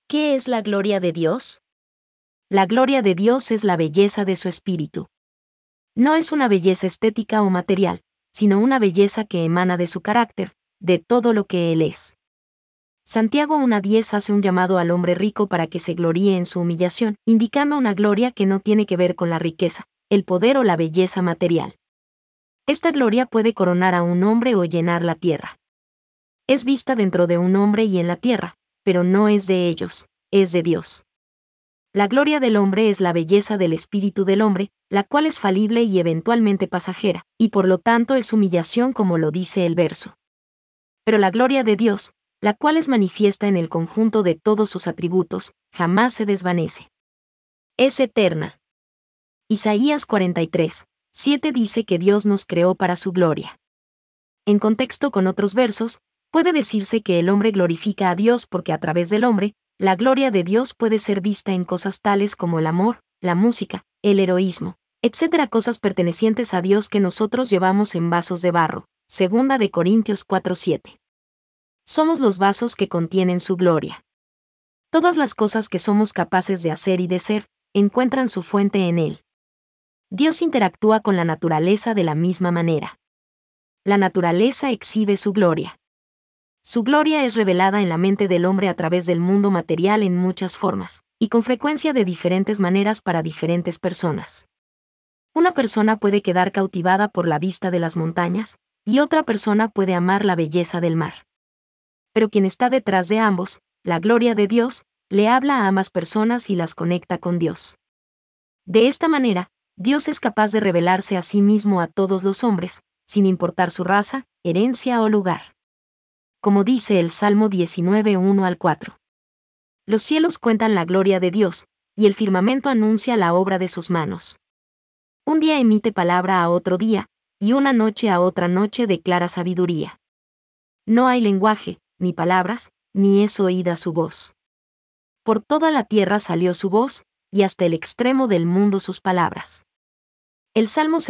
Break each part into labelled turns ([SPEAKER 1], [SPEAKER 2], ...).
[SPEAKER 1] ¿Qué es la gloria de Dios? La gloria de Dios es la belleza de su espíritu. No es una belleza estética o material, sino una belleza que emana de su carácter, de todo lo que Él es. Santiago 1:10 hace un llamado al hombre rico para que se gloríe en su humillación, indicando una gloria que no tiene que ver con la riqueza, el poder o la belleza material. Esta gloria puede coronar a un hombre o llenar la tierra. Es vista dentro de un hombre y en la tierra, pero no es de ellos, es de Dios. La gloria del hombre es la belleza del espíritu del hombre, la cual es falible y eventualmente pasajera, y por lo tanto es humillación como lo dice el verso. Pero la gloria de Dios, la cual es manifiesta en el conjunto de todos sus atributos, jamás se desvanece. Es eterna. Isaías 43:7 dice que Dios nos creó para su gloria. En contexto con otros versos, puede decirse que el hombre glorifica a Dios porque a través del hombre, la gloria de Dios puede ser vista en cosas tales como el amor, la música, el heroísmo, etc. Cosas pertenecientes a Dios que nosotros llevamos en vasos de barro. 2 de Corintios 4:7. Somos los vasos que contienen su gloria. Todas las cosas que somos capaces de hacer y de ser, encuentran su fuente en Él. Dios interactúa con la naturaleza de la misma manera. La naturaleza exhibe su gloria. Su gloria es revelada en la mente del hombre a través del mundo material en muchas formas, y con frecuencia de diferentes maneras para diferentes personas. Una persona puede quedar cautivada por la vista de las montañas, y otra persona puede amar la belleza del mar. Pero quien está detrás de ambos, la gloria de Dios, le habla a ambas personas y las conecta con Dios. De esta manera, Dios es capaz de revelarse a sí mismo a todos los hombres, sin importar su raza, herencia o lugar. Como dice el Salmo 19:1-4. Los cielos cuentan la gloria de Dios, y el firmamento anuncia la obra de sus manos. Un día emite palabra a otro día, y una noche a otra noche declara sabiduría. No hay lenguaje, ni palabras, ni es oída su voz. Por toda la tierra salió su voz, y hasta el extremo del mundo sus palabras. El Salmo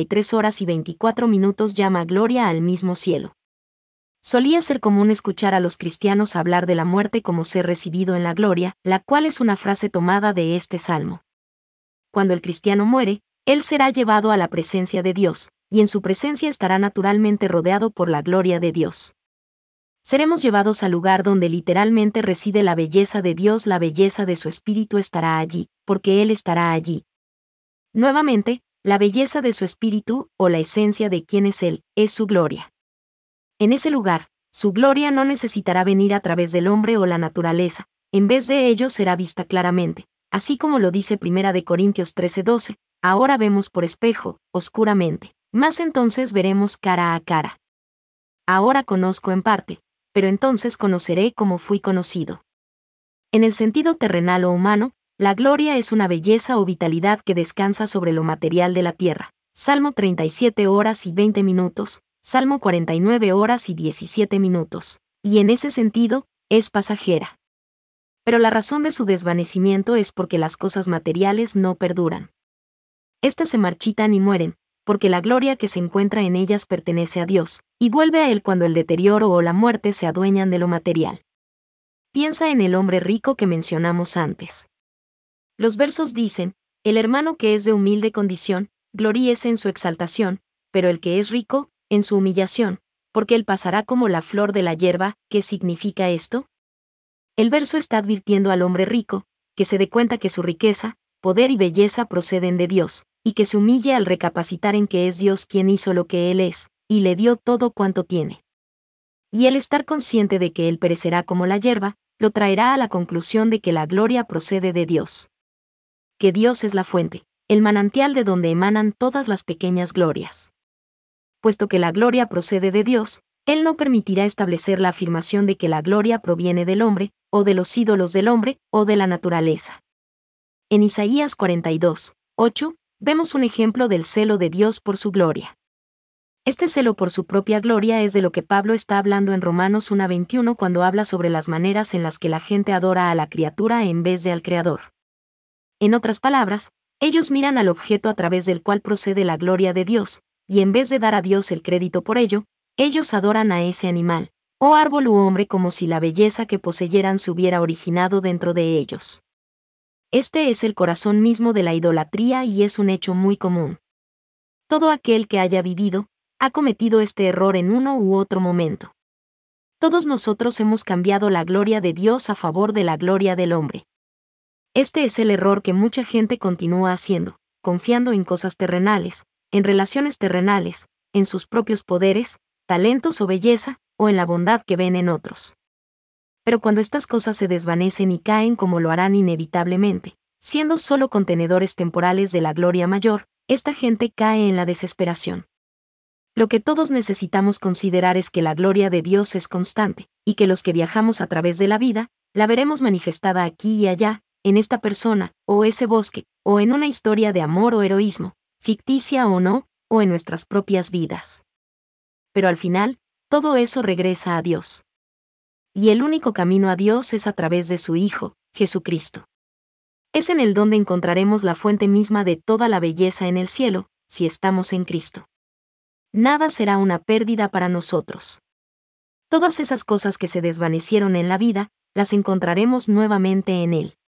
[SPEAKER 1] 73:24 llama gloria al mismo cielo. Solía ser común escuchar a los cristianos hablar de la muerte como ser recibido en la gloria, la cual es una frase tomada de este salmo. Cuando el cristiano muere, él será llevado a la presencia de Dios, y en su presencia estará naturalmente rodeado por la gloria de Dios. Seremos llevados al lugar donde literalmente reside la belleza de Dios, la belleza de su espíritu estará allí, porque Él estará allí. Nuevamente, la belleza de su espíritu, o la esencia de quién es Él, es su gloria. En ese lugar, su gloria no necesitará venir a través del hombre o la naturaleza, en vez de ello será vista claramente, así como lo dice 1 de Corintios 13:12, ahora vemos por espejo, oscuramente, mas entonces veremos cara a cara. Ahora conozco en parte, pero entonces conoceré como fui conocido. En el sentido terrenal o humano, la gloria es una belleza o vitalidad que descansa sobre lo material de la tierra. Salmo 37:20, Salmo 49:17, y en ese sentido, es pasajera. Pero la razón de su desvanecimiento es porque las cosas materiales no perduran. Estas se marchitan y mueren, porque la gloria que se encuentra en ellas pertenece a Dios, y vuelve a Él cuando el deterioro o la muerte se adueñan de lo material. Piensa en el hombre rico que mencionamos antes. Los versos dicen, el hermano que es de humilde condición, gloríese en su exaltación, pero el que es rico, en su humillación, porque él pasará como la flor de la hierba. ¿Qué significa esto? El verso está advirtiendo al hombre rico, que se dé cuenta que su riqueza, poder y belleza proceden de Dios, y que se humille al recapacitar en que es Dios quien hizo lo que Él es, y le dio todo cuanto tiene. Y el estar consciente de que Él perecerá como la hierba, lo traerá a la conclusión de que la gloria procede de Dios. Que Dios es la fuente, el manantial de donde emanan todas las pequeñas glorias. Puesto que la gloria procede de Dios, Él no permitirá establecer la afirmación de que la gloria proviene del hombre, o de los ídolos del hombre, o de la naturaleza. En Isaías 42:8, vemos un ejemplo del celo de Dios por su gloria. Este celo por su propia gloria es de lo que Pablo está hablando en Romanos 1:21 cuando habla sobre las maneras en las que la gente adora a la criatura en vez de al Creador. En otras palabras, ellos miran al objeto a través del cual procede la gloria de Dios, y en vez de dar a Dios el crédito por ello, ellos adoran a ese animal, o árbol u hombre, como si la belleza que poseyeran se hubiera originado dentro de ellos. Este es el corazón mismo de la idolatría y es un hecho muy común. Todo aquel que haya vivido, ha cometido este error en uno u otro momento. Todos nosotros hemos cambiado la gloria de Dios a favor de la gloria del hombre. Este es el error que mucha gente continúa haciendo, confiando en cosas terrenales, en relaciones terrenales, en sus propios poderes, talentos o belleza, o en la bondad que ven en otros. Pero cuando estas cosas se desvanecen y caen como lo harán inevitablemente, siendo solo contenedores temporales de la gloria mayor, esta gente cae en la desesperación. Lo que todos necesitamos considerar es que la gloria de Dios es constante, y que los que viajamos a través de la vida, la veremos manifestada aquí y allá, en esta persona, o ese bosque, o en una historia de amor o heroísmo, ficticia o no, o en nuestras propias vidas. Pero al final, todo eso regresa a Dios. Y el único camino a Dios es a través de su Hijo, Jesucristo. Es en él donde encontraremos la fuente misma de toda la belleza en el cielo, si estamos en Cristo. Nada será una pérdida para nosotros. Todas esas cosas que se desvanecieron en la vida, las encontraremos nuevamente en Él.